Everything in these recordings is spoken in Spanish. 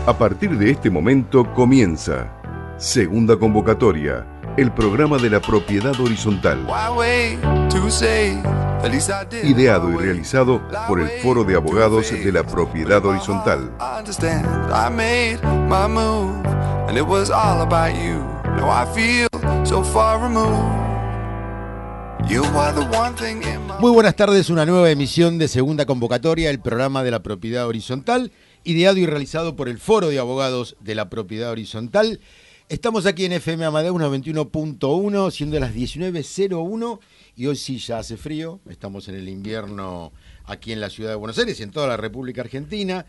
A partir de este momento comienza Segunda Convocatoria, el programa de la propiedad horizontal. Ideado y realizado por el Foro de Abogados de la Propiedad Horizontal. Muy buenas tardes, una nueva emisión de Segunda Convocatoria, el programa de la propiedad horizontal, ideado y realizado por el Foro de Abogados de la Propiedad Horizontal. Estamos aquí en FM Amadeus 91.1, siendo las 19:01, y hoy sí ya hace frío. Estamos en el invierno aquí en la ciudad de Buenos Aires y en toda la República Argentina.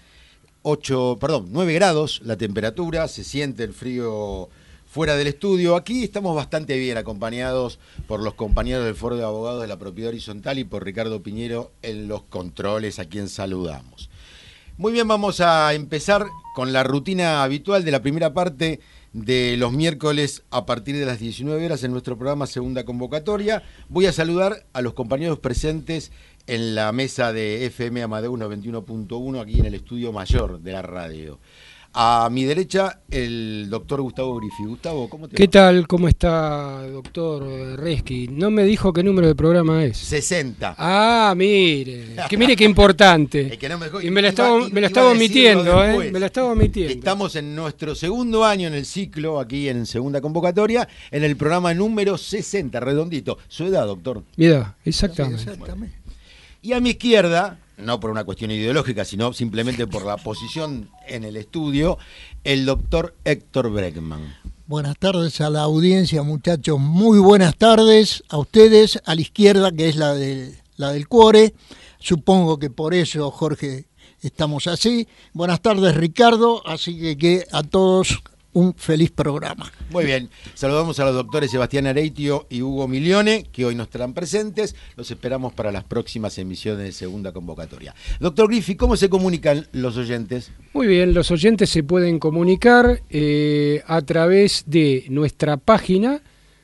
9 grados la temperatura, se siente el frío fuera del estudio. Aquí estamos bastante bien acompañados por los compañeros del Foro de Abogados de la Propiedad Horizontal y por Ricardo Piñero en los controles, a quien saludamos. Muy bien, vamos a empezar con la rutina habitual de la primera parte de los miércoles a partir de las 19 horas en nuestro programa Segunda Convocatoria. Voy a saludar a los compañeros presentes en la mesa de FM Amadeus 91.1 aquí en el estudio mayor de la radio. A mi derecha, el doctor Gustavo Griffi. Gustavo, ¿cómo te va? ¿Qué tal? ¿Cómo está, doctor Reski? No me dijo qué número de programa es. 60. Ah, mire qué importante. Y me la estaba omitiendo, me la estaba omitiendo. Estamos en nuestro segundo año en el ciclo, aquí en Segunda Convocatoria, en el programa número 60, redondito. Su edad, doctor. Mi edad, exactamente. Y a mi izquierda, no por una cuestión ideológica, sino simplemente por la posición en el estudio, el doctor Héctor Bregman. Buenas tardes a la audiencia, muchachos. Muy buenas tardes a ustedes, a la izquierda, que es la del cuore. Supongo que por eso, Jorge, estamos así. Buenas tardes, Ricardo. Así que a todos un feliz programa. Muy bien, saludamos a los doctores Sebastián Areitio y Hugo Milione, que hoy no estarán presentes. Los esperamos para las próximas emisiones de Segunda Convocatoria. Doctor Griffi, ¿cómo se comunican los oyentes? Muy bien, los oyentes se pueden comunicar a través de nuestra página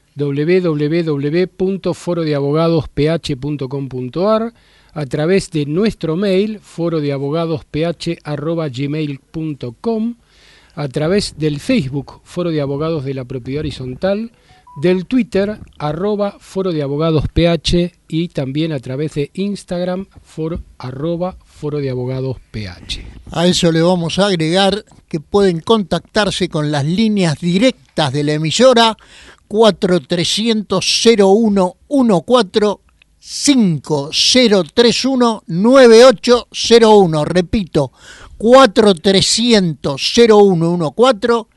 www.forodeabogadosph.com.ar, a través de nuestro mail forodeabogadosph@gmail.com, a través del Facebook, Foro de Abogados de la Propiedad Horizontal, del Twitter, @Foro de Abogados PH, y también a través de Instagram, @Foro de Abogados PH. A eso le vamos a agregar que pueden contactarse con las líneas directas de la emisora 4300-0114, 5031-9801. Repito, 4300-0114,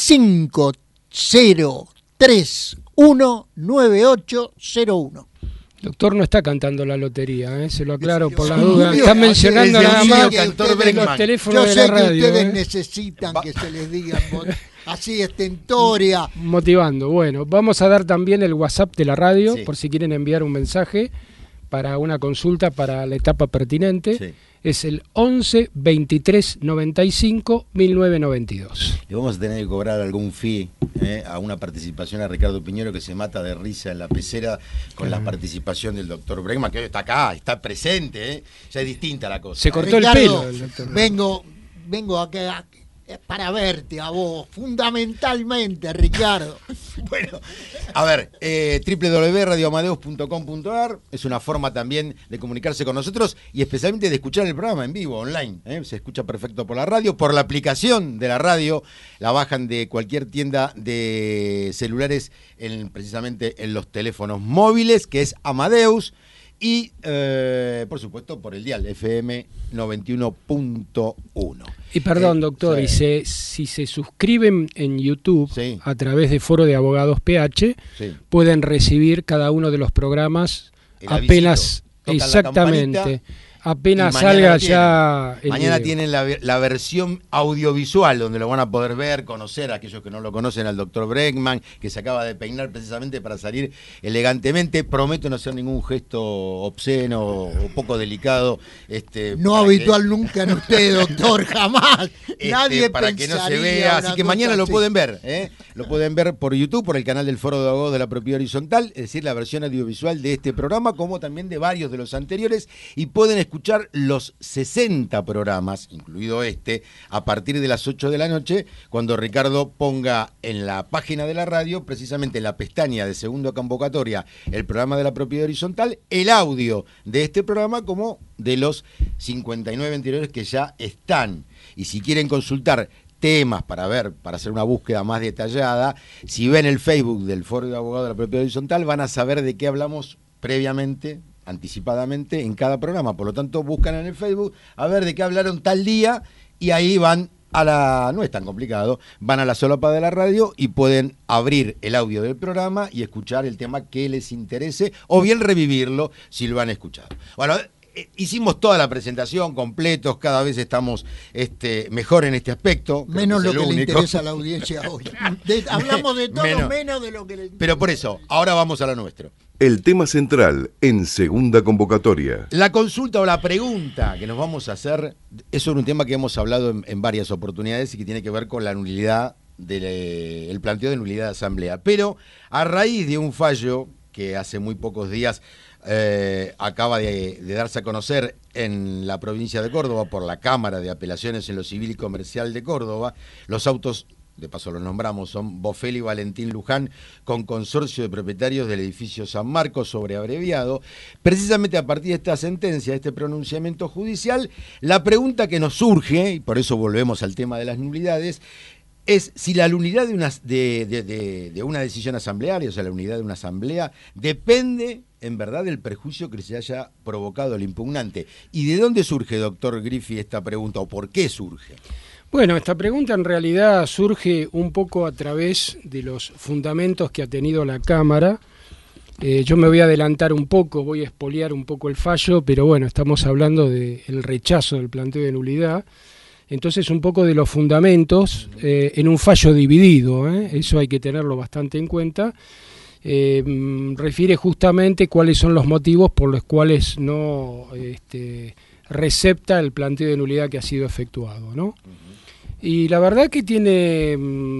5031-9801. Doctor no está cantando la lotería, se lo aclaro por la duda. Está mencionando nada más los teléfonos de la radio. Yo sé que ustedes necesitan que se les diga así estentoria. Motivando. Bueno, vamos a dar también el WhatsApp de la radio, por si quieren enviar un mensaje para una consulta para la etapa pertinente. Sí. Es el 11 23 95 1992. Le vamos a tener que cobrar algún fee a una participación a Ricardo Piñero, que se mata de risa en la pecera con la participación del doctor Bregman, que hoy está acá, está presente, ya es distinta la cosa. Se cortó Ricardo, el pelo el doctor. Vengo acá para verte a vos, fundamentalmente, Ricardo. Bueno, a ver, www.radioamadeus.com.ar es una forma también de comunicarse con nosotros y especialmente de escuchar el programa en vivo, online. Se escucha perfecto por la radio, por la aplicación de la radio, la bajan de cualquier tienda de celulares, precisamente en los teléfonos móviles, que es Amadeus. Y, por supuesto, por el dial FM 91.1. Y perdón, doctor, si se suscriben en YouTube a través de Foro de Abogados PH, pueden recibir cada uno de los programas apenas, exactamente, apenas salga ya el mañana video. Tienen la versión audiovisual, donde lo van a poder ver, conocer a aquellos que no lo conocen, al doctor Bregman, que se acaba de peinar precisamente para salir elegantemente. Prometo no hacer ningún gesto obsceno o poco delicado. No habitual nunca en usted, doctor, jamás. Nadie para que no se vea. Así que mañana lo pueden ver. Lo pueden ver por YouTube, por el canal del Foro de Abogados de la Propiedad Horizontal, es decir, la versión audiovisual de este programa, como también de varios de los anteriores, y pueden escuchar los 60 programas, incluido este, a partir de las 8 de la noche, cuando Ricardo ponga en la página de la radio, precisamente en la pestaña de segunda convocatoria, el programa de la propiedad horizontal, el audio de este programa como de los 59 anteriores que ya están. Y si quieren consultar temas para hacer una búsqueda más detallada, si ven el Facebook del Foro de Abogados de la Propiedad Horizontal, van a saber de qué hablamos previamente, anticipadamente, en cada programa. Por lo tanto, buscan en el Facebook a ver de qué hablaron tal día y ahí van no es tan complicado, van a la solapa de la radio y pueden abrir el audio del programa y escuchar el tema que les interese o bien revivirlo si lo han escuchado. Bueno, hicimos toda la presentación, completos, cada vez estamos mejor en este aspecto. Menos lo que le interesa a la audiencia hoy. Hablamos de todo menos de lo que le interesa. Pero por eso, ahora vamos a lo nuestro. El tema central en segunda convocatoria. La consulta o la pregunta que nos vamos a hacer es sobre un tema que hemos hablado en varias oportunidades y que tiene que ver con la nulidad, el planteo de nulidad de asamblea. Pero a raíz de un fallo que hace muy pocos días acaba de darse a conocer en la provincia de Córdoba por la Cámara de Apelaciones en lo Civil y Comercial de Córdoba, los autos, de paso los nombramos, son Bofel y Valentín Luján, con consorcio de propietarios del edificio San Marcos, sobre abreviado. Precisamente a partir de esta sentencia, de este pronunciamiento judicial, la pregunta que nos surge, y por eso volvemos al tema de las nulidades, es si la nulidad de una decisión asamblearia, o sea, la nulidad de una asamblea, depende en verdad del perjuicio que se haya provocado el impugnante. ¿Y de dónde surge, doctor Griffi, esta pregunta, o por qué surge? Bueno, esta pregunta en realidad surge un poco a través de los fundamentos que ha tenido la Cámara. Yo me voy a adelantar un poco, voy a espoliar un poco el fallo, pero bueno, estamos hablando del rechazo del planteo de nulidad. Entonces, un poco de los fundamentos en un fallo dividido, eso hay que tenerlo bastante en cuenta. Refiere justamente cuáles son los motivos por los cuales no recepta el planteo de nulidad que ha sido efectuado, ¿no? Y la verdad que tiene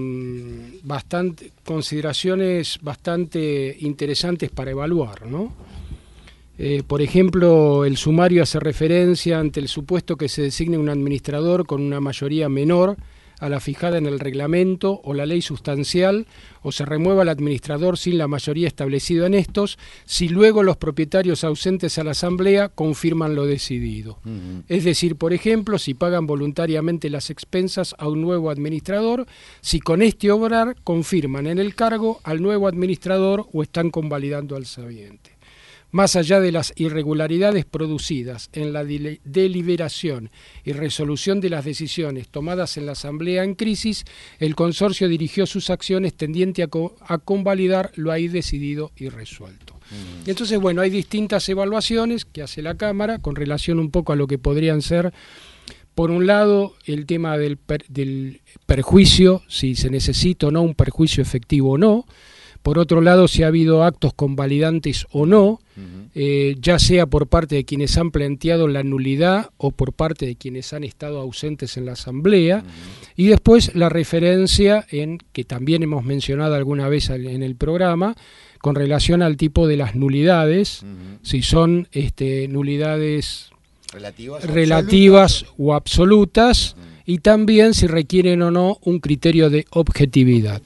consideraciones bastante interesantes para evaluar, ¿no? Por ejemplo, el sumario hace referencia ante el supuesto que se designe un administrador con una mayoría menor a la fijada en el reglamento o la ley sustancial, o se remueva al administrador sin la mayoría establecida en estos, si luego los propietarios ausentes a la asamblea confirman lo decidido. Es decir, por ejemplo, si pagan voluntariamente las expensas a un nuevo administrador, si con este obrar confirman en el cargo al nuevo administrador o están convalidando al sabiente. Más allá de las irregularidades producidas en la deliberación y resolución de las decisiones tomadas en la Asamblea en crisis, el consorcio dirigió sus acciones tendiente a convalidar lo ahí decidido y resuelto. Entonces, bueno, hay distintas evaluaciones que hace la Cámara con relación un poco a lo que podrían ser, por un lado, el tema del perjuicio, si se necesita o no un perjuicio efectivo o no. Por otro lado, si ha habido actos convalidantes o no, ya sea por parte de quienes han planteado la nulidad o por parte de quienes han estado ausentes en la asamblea. Y después la referencia, que también hemos mencionado alguna vez en el programa, con relación al tipo de las nulidades, si son nulidades relativas o absolutas, y también si requieren o no un criterio de objetividad.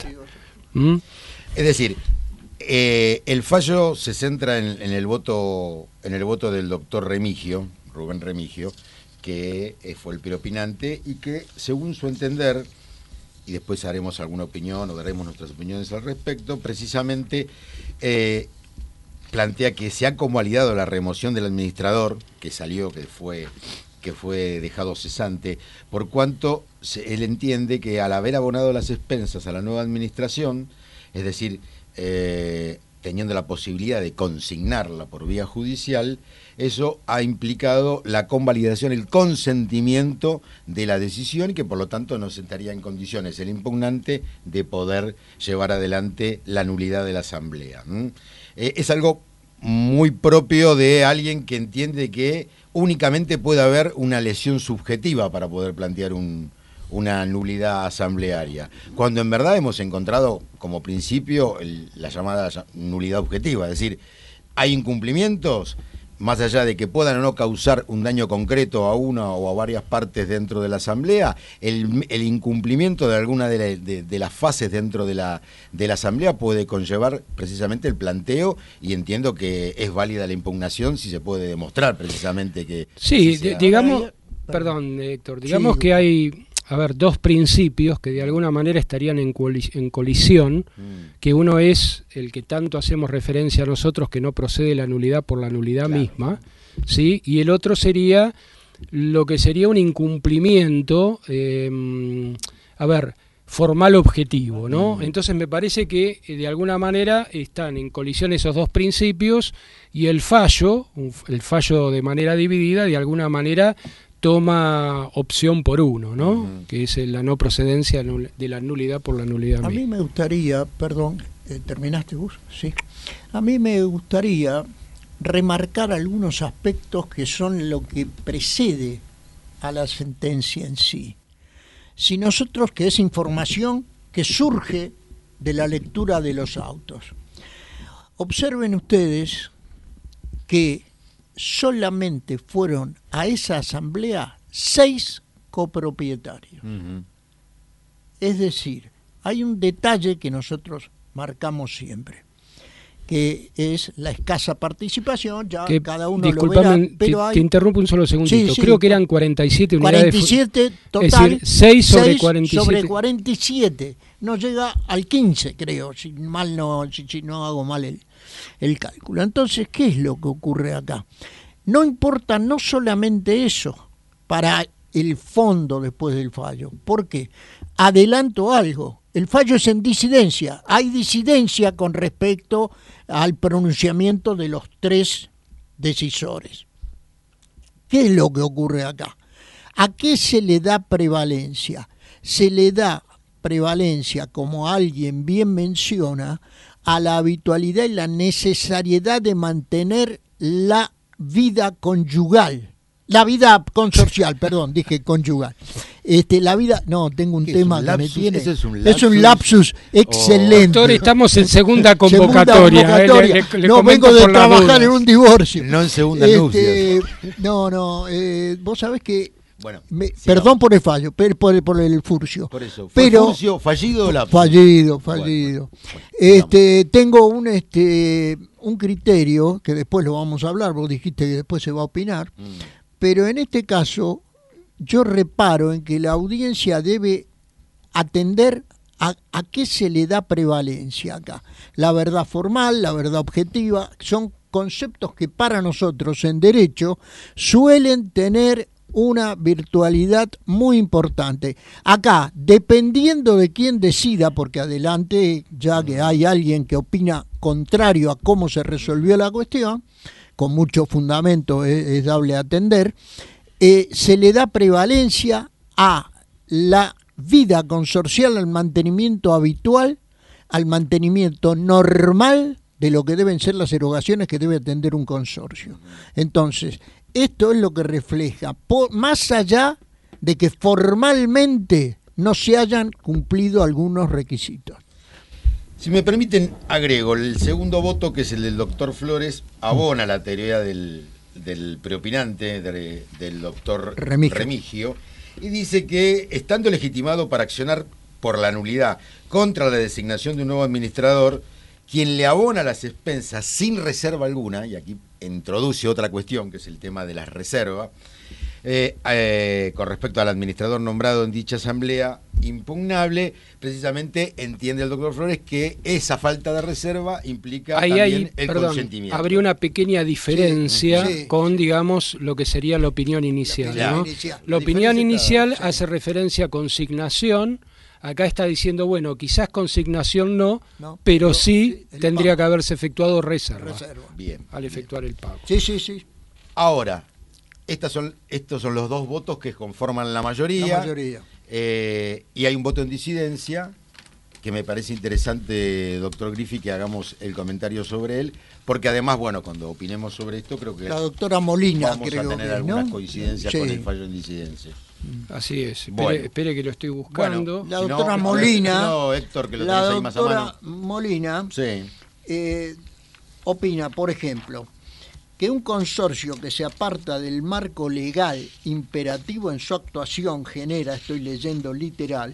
Es decir, el fallo se centra en el voto del doctor Remigio, Rubén Remigio, que fue el preopinante y que, según su entender, y después haremos alguna opinión o daremos nuestras opiniones al respecto, precisamente plantea que se ha convalidado la remoción del administrador que salió, que fue dejado cesante, por cuanto él entiende que al haber abonado las expensas a la nueva administración, es decir, teniendo la posibilidad de consignarla por vía judicial, eso ha implicado la convalidación, el consentimiento de la decisión y que por lo tanto no se estaría en condiciones el impugnante de poder llevar adelante la nulidad de la asamblea. Es algo muy propio de alguien que entiende que únicamente puede haber una lesión subjetiva para poder plantear una nulidad asamblearia, cuando en verdad hemos encontrado como principio la llamada nulidad objetiva, es decir, hay incumplimientos, más allá de que puedan o no causar un daño concreto a una o a varias partes dentro de la Asamblea, el incumplimiento de alguna de las fases dentro de la Asamblea puede conllevar precisamente el planteo, y entiendo que es válida la impugnación si se puede demostrar precisamente que... Sí, si digamos, perdón Héctor, digamos sí, que hay... A ver, dos principios que de alguna manera estarían en colisión, que uno es el que tanto hacemos referencia a nosotros, que no procede la nulidad por la nulidad misma, ¿sí? Y el otro sería lo que sería un incumplimiento, formal objetivo, ¿no? Entonces me parece que de alguna manera están en colisión esos dos principios, y el fallo de manera dividida, de alguna manera toma opción por uno, ¿no? Que es la no procedencia de la nulidad por la nulidad misma. A mí me gustaría, perdón, ¿terminaste vos? Sí. A mí me gustaría remarcar algunos aspectos que son lo que precede a la sentencia en sí. Si nosotros, que es información que surge de la lectura de los autos. Observen ustedes que solamente fueron a esa asamblea 6 copropietarios. Es decir, hay un detalle que nosotros marcamos siempre, que es la escasa participación, ya que, cada uno lo verá, pero te interrumpo un solo segundito. Sí, Creo que eran 47 unidades. 47 total, es decir, 6 sobre 47. Sobre 47. No llega al 15, creo, si no hago mal el cálculo. Entonces, ¿qué es lo que ocurre acá? No importa no solamente eso para el fondo después del fallo. ¿Por qué? Adelanto algo. El fallo es en disidencia. Hay disidencia con respecto al pronunciamiento de los 3 decisores. ¿Qué es lo que ocurre acá? ¿A qué se le da prevalencia? Se le da prevalencia, como alguien bien menciona, a la habitualidad y la necesariedad de mantener la vida conyugal. La vida consorcial, perdón, dije conyugal. La vida, no, tengo un tema que me tiene. Es un lapsus excelente. Doctor, estamos en segunda convocatoria. No, vengo de trabajar en un divorcio. No en segunda nupcias. Vos sabés que, bueno, perdón por el fallo, por el furcio. Por eso, pero furcio, fallido o lapsus. Fallido. Bueno, tengo un criterio, que después lo vamos a hablar, vos dijiste que después se va a opinar, pero en este caso yo reparo en que la audiencia debe atender a qué se le da prevalencia acá. La verdad formal, la verdad objetiva, son conceptos que para nosotros en derecho suelen tener una virtualidad muy importante. Acá, dependiendo de quién decida, porque adelante, ya que hay alguien que opina contrario a cómo se resolvió la cuestión, con mucho fundamento es dable a atender, se le da prevalencia a la vida consorcial, al mantenimiento habitual, al mantenimiento normal de lo que deben ser las erogaciones que debe atender un consorcio. Entonces, esto es lo que refleja, más allá de que formalmente no se hayan cumplido algunos requisitos. Si me permiten, agrego, el segundo voto, que es el del doctor Flores, abona la teoría del preopinante, del doctor Remigio, y dice que, estando legitimado para accionar por la nulidad contra la designación de un nuevo administrador, quien le abona las expensas sin reserva alguna, y aquí introduce otra cuestión, que es el tema de las reservas, con respecto al administrador nombrado en dicha asamblea impugnable, precisamente entiende el doctor Flores que esa falta de reserva implica también el consentimiento. Habría una pequeña diferencia con, digamos, lo que sería la opinión inicial. La opinión inicial hace referencia a consignación. Acá está diciendo, bueno, quizás consignación no, pero sí tendría que haberse efectuado reserva. Bien. Al efectuar el pago. Sí. Ahora, estos son los dos votos que conforman la mayoría. Y hay un voto en disidencia, que me parece interesante, doctor Griffi, que hagamos el comentario sobre él, porque además, bueno, cuando opinemos sobre esto, creo que la doctora Molina vamos a tener algunas coincidencias con el fallo en disidencia. Así es. Bueno. Espere que lo estoy buscando. Bueno, la doctora Molina, Héctor, que lo tenés ahí más a mano. Molina opina, por ejemplo, que un consorcio que se aparta del marco legal imperativo en su actuación genera, estoy leyendo literal,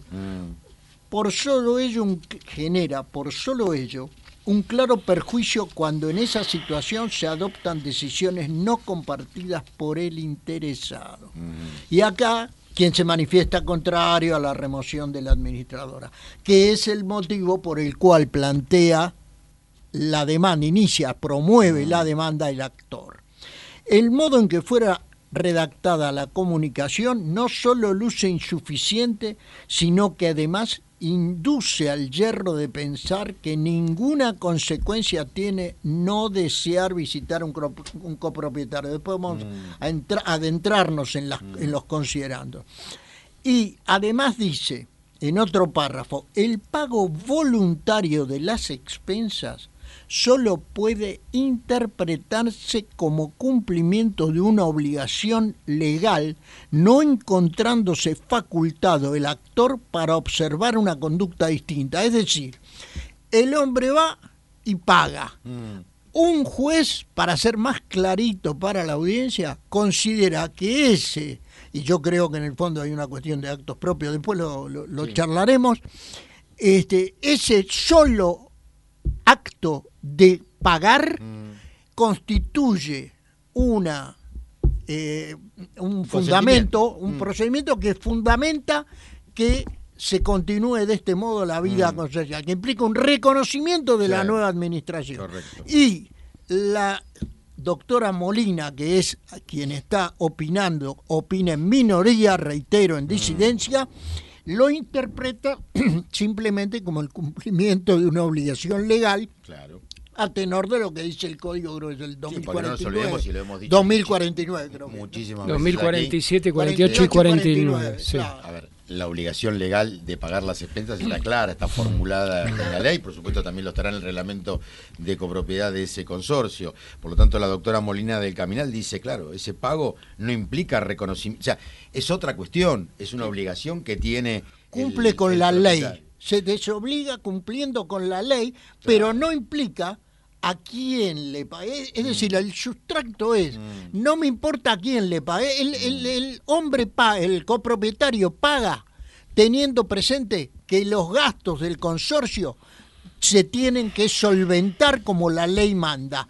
genera por solo ello un claro perjuicio cuando en esa situación se adoptan decisiones no compartidas por el interesado. Y acá, quien se manifiesta contrario a la remoción de la administradora, que es el motivo por el cual plantea la demanda, promueve la demanda el actor. El modo en que fuera redactada la comunicación no solo luce insuficiente, sino que además induce al yerro de pensar que ninguna consecuencia tiene no desear visitar un copropietario. Después vamos a adentrarnos en los considerandos. Y además dice, en otro párrafo, el pago voluntario de las expensas solo puede interpretarse como cumplimiento de una obligación legal, no encontrándose facultado el actor para observar una conducta distinta. Es decir, el hombre va y paga. Un juez, para ser más clarito para la audiencia, considera que ese, y yo creo que en el fondo hay una cuestión de actos propios, después lo charlaremos, ese solo acto de pagar constituye un fundamento, un procedimiento que fundamenta que se continúe de este modo la vida consorcial, que implica un reconocimiento de la nueva administración. Correcto. Y la doctora Molina, que es quien está opinando, opina en minoría, reitero, en disidencia, lo interpreta simplemente como el cumplimiento de una obligación legal, a tenor de lo que dice el Código Grueso del 2049. No nos olvidemos, si lo hemos dicho 2049, creo que. Muchísimas 2047, 48 y 49. Sí. A ver, la obligación legal de pagar las expensas está clara, está formulada en la ley, por supuesto también lo estará en el reglamento de copropiedad de ese consorcio. Por lo tanto, la doctora Molina del Caminal dice, claro, ese pago no implica reconocimiento, o sea, es otra cuestión, es una obligación que tiene... Cumple con la ley, se desobliga cumpliendo con la ley, pero no implica a quién le pagué. Es decir, el sustracto es, no me importa a quién le pagué, el hombre paga, el copropietario paga, teniendo presente que los gastos del consorcio se tienen que solventar como la ley manda,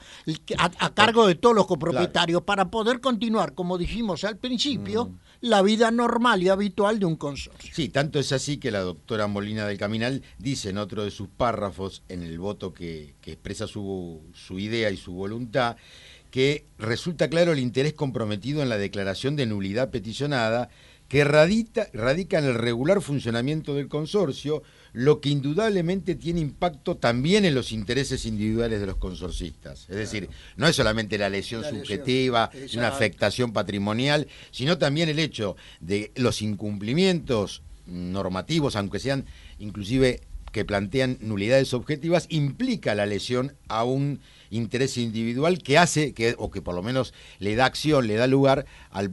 a cargo de todos los copropietarios, para poder continuar, como dijimos al principio, la vida normal y habitual de un consorcio. Sí, tanto es así que la doctora Molina del Caminal dice en otro de sus párrafos, en el voto que expresa su idea y su voluntad, que resulta claro el interés comprometido en la declaración de nulidad peticionada, que radica en el regular funcionamiento del consorcio, lo que indudablemente tiene impacto también en los intereses individuales de los consorcistas. Es decir, no es solamente la lesión subjetiva, una afectación patrimonial, sino también el hecho de los incumplimientos normativos, aunque sean inclusive que plantean nulidades objetivas, implica la lesión a un interés individual que hace, o que por lo menos le da acción, le da lugar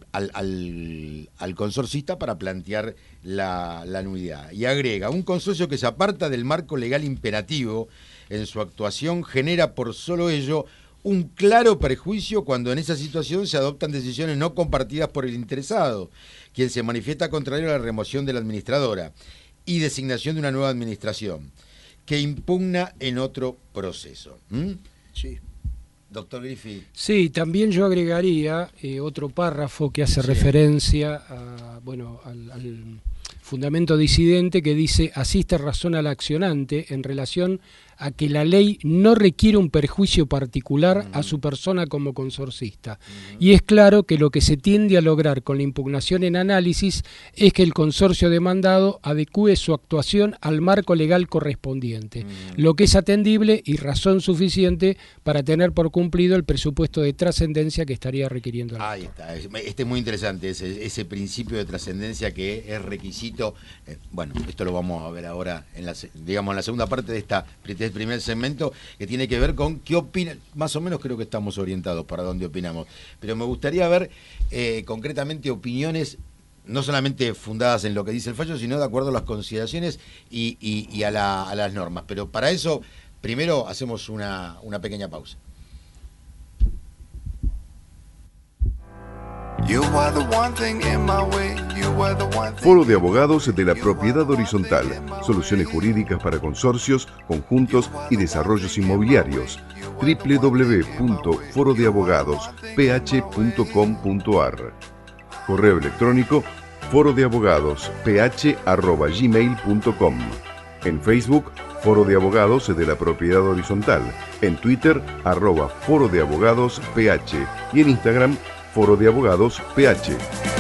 al consorcista para plantear la nulidad. Y agrega, un consorcio que se aparta del marco legal imperativo en su actuación genera por solo ello un claro perjuicio cuando en esa situación se adoptan decisiones no compartidas por el interesado, quien se manifiesta contrario a la remoción de la administradora y designación de una nueva administración, que impugna en otro proceso. Sí. Doctor Griffi. Sí, también yo agregaría otro párrafo que hace referencia al fundamento disidente, que dice: asiste razón al accionante en relación a que la ley no requiere un perjuicio particular a su persona como consorcista. Y es claro que lo que se tiende a lograr con la impugnación en análisis es que el consorcio demandado adecúe su actuación al marco legal correspondiente, lo que es atendible y razón suficiente para tener por cumplido el presupuesto de trascendencia que estaría requiriendo el actor. Ahí está, este es muy interesante, ese principio de trascendencia que es requisito. Bueno, esto lo vamos a ver ahora en la segunda parte de este primer segmento, que tiene que ver con qué opina, más o menos creo que estamos orientados para dónde opinamos, pero me gustaría ver concretamente opiniones no solamente fundadas en lo que dice el fallo, sino de acuerdo a las consideraciones y a las normas. Pero para eso, primero hacemos una pequeña pausa. Foro de Abogados de la Propiedad Horizontal. Soluciones jurídicas para consorcios, conjuntos y desarrollos inmobiliarios. www.forodeabogadosph.com.ar. Correo electrónico forodeabogadosph@gmail.com. En Facebook, Foro de Abogados de la Propiedad Horizontal. En Twitter, @Foro de Abogados PH. Y en Instagram, Foro de Abogados PH.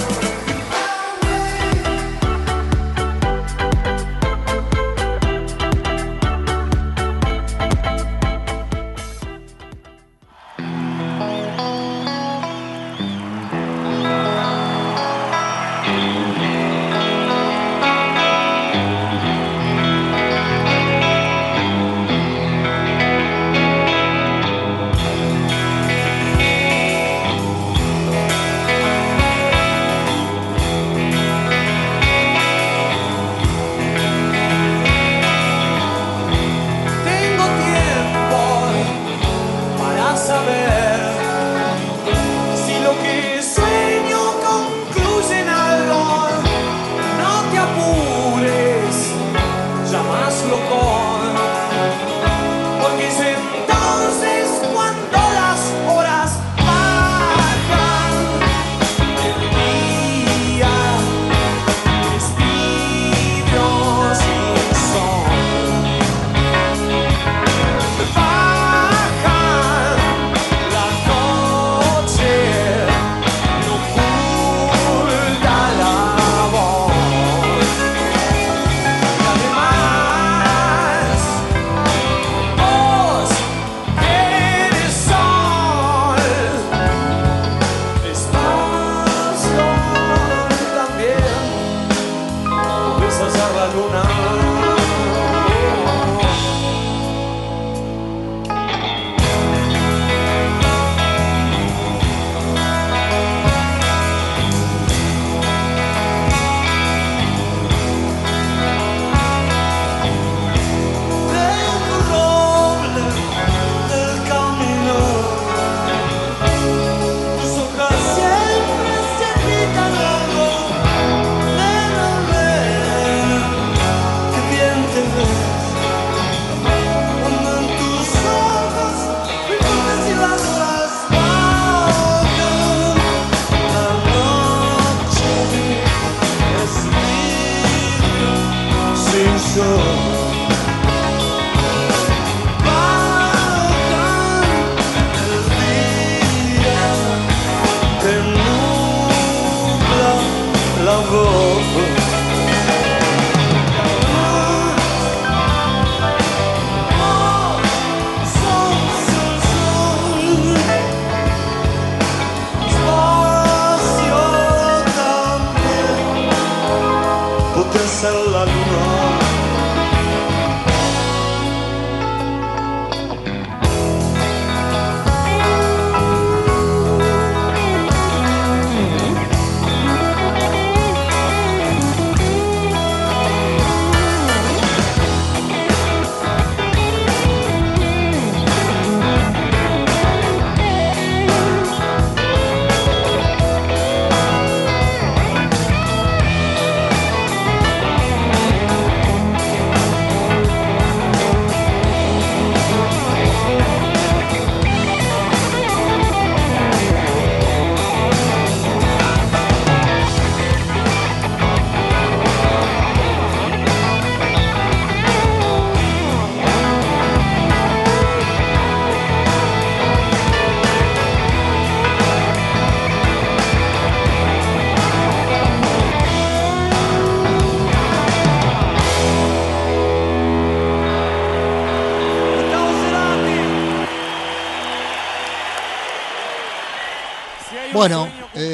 Bueno,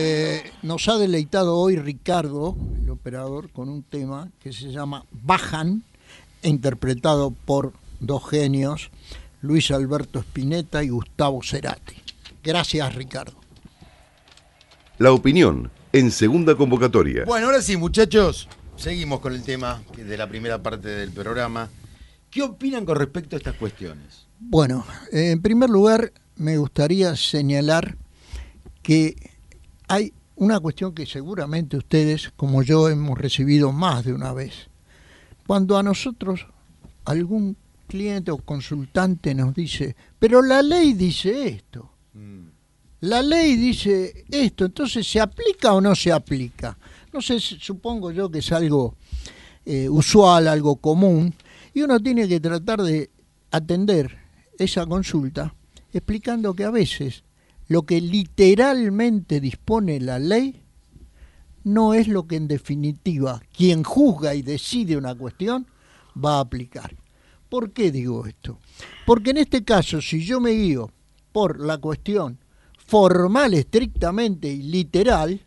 nos ha deleitado hoy Ricardo, el operador, con un tema que se llama Bajan, interpretado por dos genios, Luis Alberto Spinetta y Gustavo Cerati. Gracias, Ricardo. La opinión en segunda convocatoria. Bueno, ahora sí, muchachos, seguimos con el tema de la primera parte del programa. ¿Qué opinan con respecto a estas cuestiones? Bueno, en primer lugar, me gustaría señalar que hay una cuestión que seguramente ustedes, como yo, hemos recibido más de una vez. Cuando a nosotros algún cliente o consultante nos dice, pero la ley dice esto, la ley dice esto, entonces ¿se aplica o no se aplica? No sé, supongo yo que es algo usual, algo común, y uno tiene que tratar de atender esa consulta explicando que a veces lo que literalmente dispone la ley no es lo que en definitiva quien juzga y decide una cuestión va a aplicar. ¿Por qué digo esto? Porque en este caso, si yo me guío por la cuestión formal estrictamente y literal,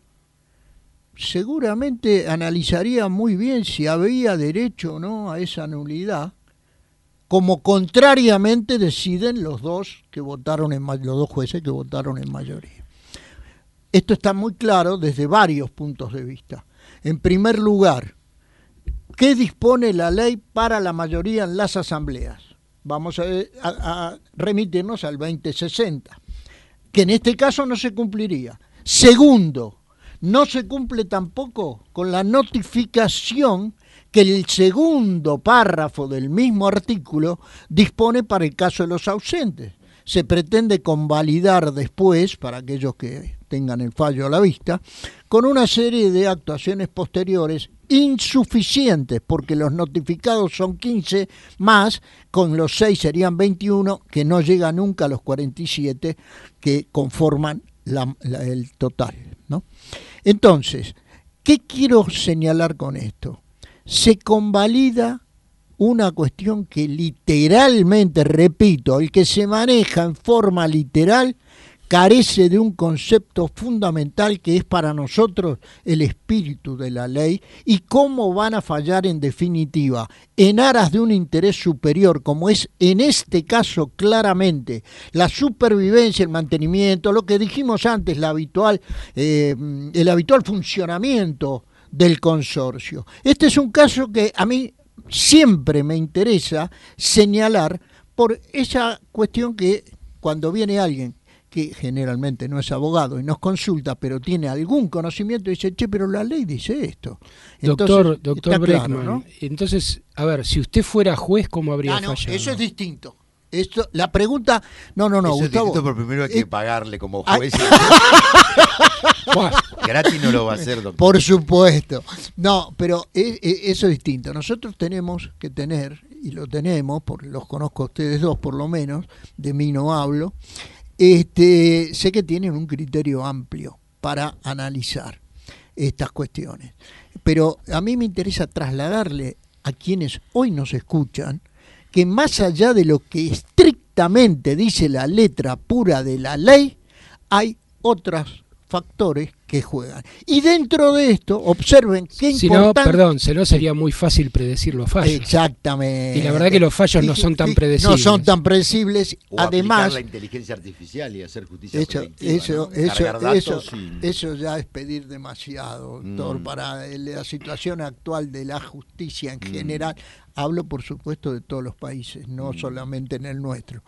seguramente analizaría muy bien si había derecho o no a esa nulidad, como contrariamente deciden los dos jueces que votaron en mayoría. Esto está muy claro desde varios puntos de vista. En primer lugar, ¿qué dispone la ley para la mayoría en las asambleas? Vamos a remitirnos al 2060, que en este caso no se cumpliría. Segundo, no se cumple tampoco con la notificación que el segundo párrafo del mismo artículo dispone para el caso de los ausentes. Se pretende convalidar después, para aquellos que tengan el fallo a la vista, con una serie de actuaciones posteriores insuficientes, porque los notificados son 15 más, con los 6 serían 21, que no llega nunca a los 47 que conforman el total, ¿no? Entonces, ¿qué quiero señalar con esto? Se convalida una cuestión que literalmente, repito, el que se maneja en forma literal carece de un concepto fundamental que es para nosotros el espíritu de la ley y cómo van a fallar en definitiva en aras de un interés superior, como es en este caso claramente la supervivencia, el mantenimiento, lo que dijimos antes, el habitual funcionamiento del consorcio. Este es un caso que a mí siempre me interesa señalar por esa cuestión que cuando viene alguien que generalmente no es abogado y nos consulta, pero tiene algún conocimiento, dice, che, pero la ley dice esto. Entonces, doctor Breckman, claro, ¿no? Entonces, a ver, si usted fuera juez, ¿cómo habría fallado? Eso es distinto. Esto, la pregunta, no, eso Gustavo. Es distinto, pero primero hay que pagarle como juez. Gratis no lo va a hacer, doctor. Por supuesto. No, pero eso es distinto. Nosotros tenemos que tener, y lo tenemos, porque los conozco a ustedes dos por lo menos, de mí no hablo, sé que tienen un criterio amplio para analizar estas cuestiones. Pero a mí me interesa trasladarle a quienes hoy nos escuchan que más allá de lo que estrictamente dice la letra pura de la ley, hay otros factores que juegan. Y dentro de esto, observen qué importante... Si no sería muy fácil predecir los fallos. Exactamente. Y la verdad que los fallos no son tan predecibles. No son tan predecibles. O además, aplicar la inteligencia artificial y hacer justicia eso, preventiva, eso ya es pedir demasiado, doctor, para la situación actual de la justicia en general. Hablo, por supuesto, de todos los países, no solamente en el nuestro.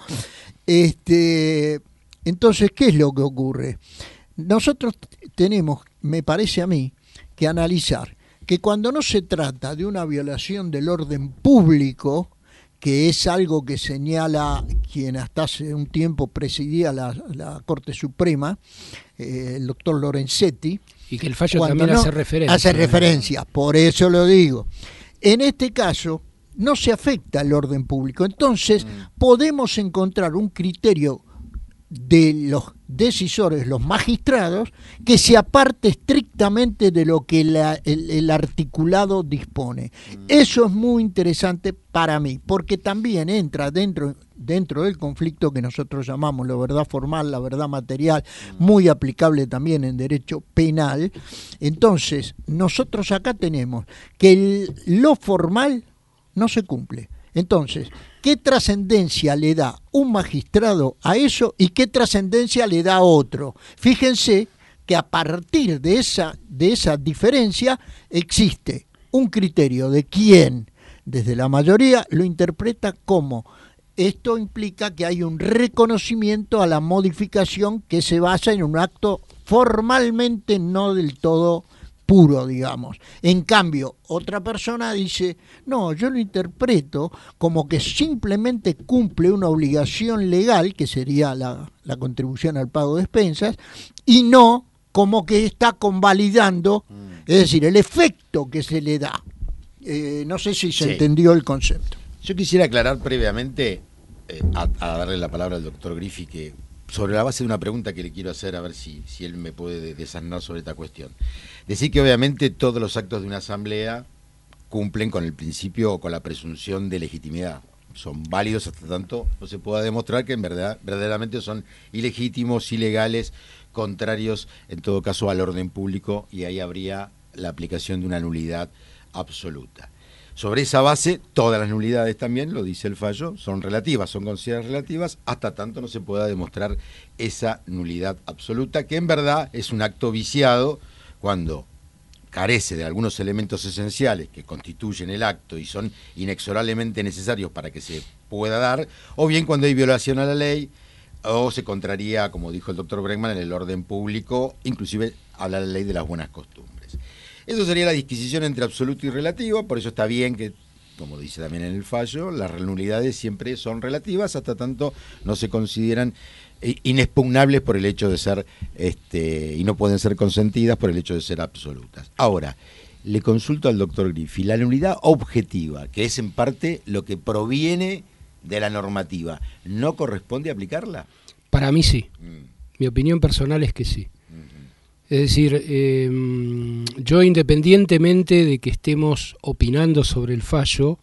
Entonces, ¿qué es lo que ocurre? Nosotros tenemos, me parece a mí, que analizar que cuando no se trata de una violación del orden público, que es algo que señala quien hasta hace un tiempo presidía la Corte Suprema, el doctor Lorenzetti. Y que el fallo también hace referencia. Hace referencia, por eso lo digo. En este caso, no se afecta al orden público. Entonces, podemos encontrar un criterio de los decisores, los magistrados, que se aparte estrictamente de lo que el articulado dispone. Eso es muy interesante para mí, porque también entra dentro del conflicto que nosotros llamamos la verdad formal, la verdad material, muy aplicable también en derecho penal. Entonces, nosotros acá tenemos que lo formal no se cumple. Entonces, ¿qué trascendencia le da un magistrado a eso y qué trascendencia le da otro? Fíjense que a partir de esa diferencia existe un criterio de quien, desde la mayoría, lo interpreta como esto implica que hay un reconocimiento a la modificación que se basa en un acto formalmente no del todo puro, digamos. En cambio, otra persona dice, no, yo lo interpreto como que simplemente cumple una obligación legal, que sería la contribución al pago de expensas, y no como que está convalidando, es decir, el efecto que se le da. No sé si se entendió el concepto. Yo quisiera aclarar previamente, a darle la palabra al doctor Griffi, que sobre la base de una pregunta que le quiero hacer, a ver si él me puede desasnar sobre esta cuestión. Decir que obviamente todos los actos de una asamblea cumplen con el principio o con la presunción de legitimidad. Son válidos hasta tanto no se pueda demostrar que en verdad verdaderamente son ilegítimos, ilegales, contrarios en todo caso al orden público, y ahí habría la aplicación de una nulidad absoluta. Sobre esa base, todas las nulidades también, lo dice el fallo, son relativas, son consideradas relativas, hasta tanto no se pueda demostrar esa nulidad absoluta, que en verdad es un acto viciado cuando carece de algunos elementos esenciales que constituyen el acto y son inexorablemente necesarios para que se pueda dar, o bien cuando hay violación a la ley, o se contraría, como dijo el doctor Bregman, en el orden público, inclusive habla la ley de las buenas costumbres. Eso sería la disquisición entre absoluto y relativo, por eso está bien que, como dice también en el fallo, las nulidades siempre son relativas hasta tanto no se consideran inexpugnables por el hecho de ser, y no pueden ser consentidas por el hecho de ser absolutas. Ahora, le consulto al doctor Griffi, la nulidad objetiva, que es en parte lo que proviene de la normativa, ¿no corresponde aplicarla? Para mí sí. Mi opinión personal es que sí. Es decir, yo independientemente de que estemos opinando sobre el fallo,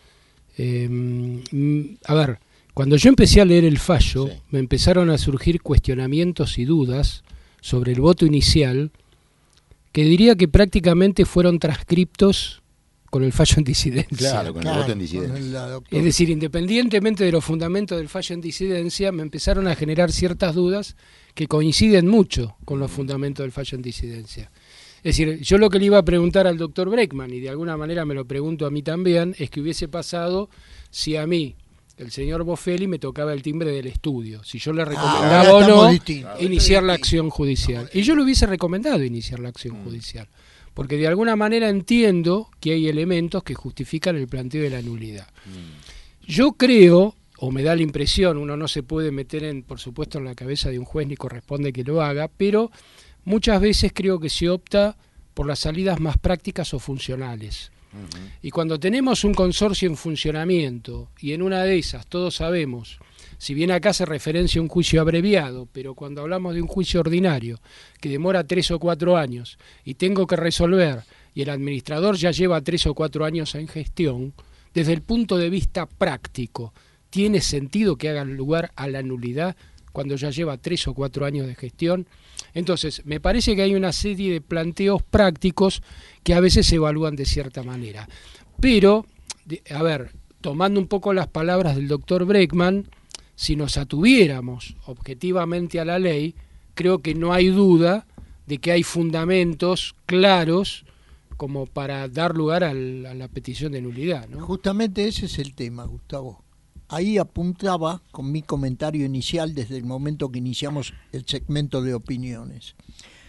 a ver, cuando yo empecé a leer el fallo, me empezaron a surgir cuestionamientos y dudas sobre el voto inicial, que diría que prácticamente fueron transcriptos con el fallo en disidencia. Claro, con el voto en disidencia. Es decir, independientemente de los fundamentos del fallo en disidencia, me empezaron a generar ciertas dudas que coinciden mucho con los fundamentos del fallo en disidencia. Es decir, yo lo que le iba a preguntar al doctor Bregman, y de alguna manera me lo pregunto a mí también, es qué hubiese pasado si a mí, el señor Bofelli, me tocaba el timbre del estudio, si yo le recomendaba o no iniciar la acción judicial. Y yo le hubiese recomendado iniciar la acción judicial, porque de alguna manera entiendo que hay elementos que justifican el planteo de la nulidad. Yo creo, o me da la impresión, uno no se puede meter por supuesto en la cabeza de un juez ni corresponde que lo haga, pero muchas veces creo que se opta por las salidas más prácticas o funcionales. Y cuando tenemos un consorcio en funcionamiento, y en una de esas todos sabemos, si bien acá se referencia a un juicio abreviado, pero cuando hablamos de un juicio ordinario que demora 3 o 4 años y tengo que resolver, y el administrador ya lleva 3 o 4 años en gestión, desde el punto de vista práctico, ¿tiene sentido que hagan lugar a la nulidad cuando ya lleva 3 o 4 años de gestión? Entonces, me parece que hay una serie de planteos prácticos que a veces se evalúan de cierta manera. Pero, a ver, tomando un poco las palabras del doctor Bregman, si nos atuviéramos objetivamente a la ley, creo que no hay duda de que hay fundamentos claros como para dar lugar a la petición de nulidad, ¿no? Justamente ese es el tema, Gustavo. Ahí apuntaba con mi comentario inicial desde el momento que iniciamos el segmento de opiniones.